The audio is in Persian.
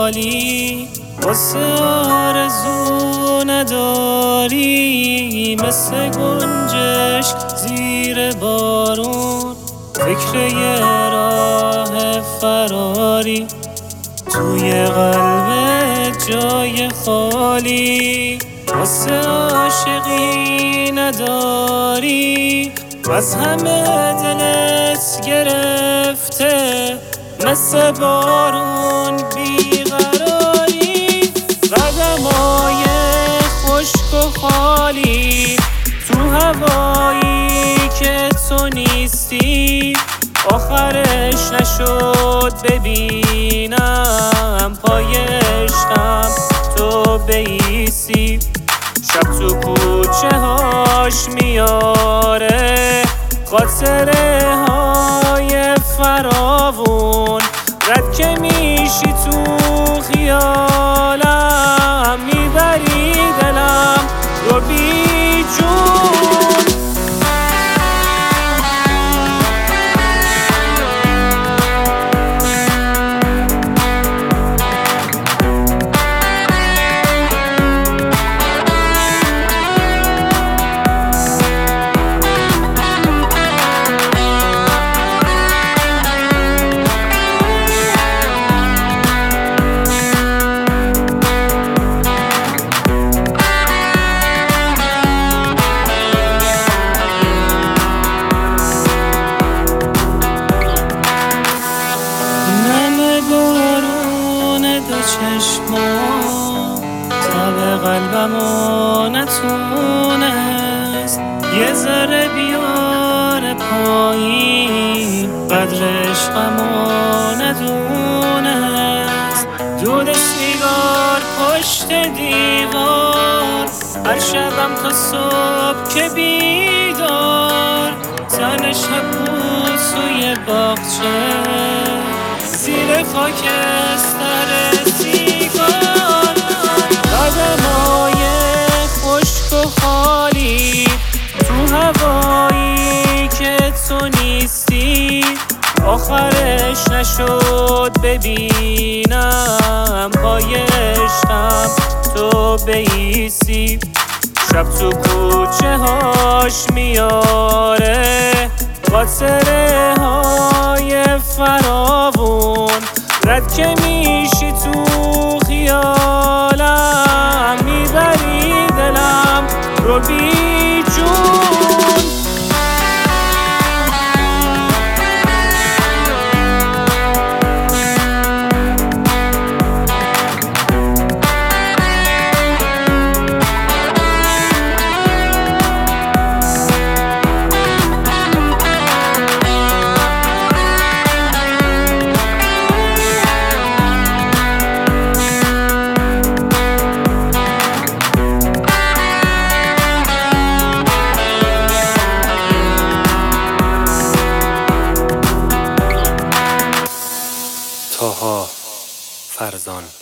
خالی، واسه آرزو نداری، مثل گنجش زیر بارون، فکر یه راه فراری، توی قلبت جای خالی، واسه عاشقی نداری، از همه دلت گرفته، مثل بارون بیقراری، قدمای خشک و خالی، تو هوایی که تو نیستی، آخرش نشد ببینم پای عشقم تو بایستی، شب تو کوچه هاش میاره خاطره های فراوون، رد که میشی تو خیالم، میبری دلم رو بی جون. چشما تب قلبمو نتونست یه ذره بیاره پایین، قدر عشقمو ندونست، دود سیگار پشت دیوار، هر شبم تا صبح که بیدار، تن شب بود توی باغچه زیر خاکستر سیگار، قدمای خشک و خالی، تو هوایی که تو نیستی، آخرش نشد ببینم پای عشقم تو بایستی، شب تو کوچه هاش میاره خاطره های فراوون، رد که میشی تو خیالم، میبری دلم رو بی جون. طاها فرزان.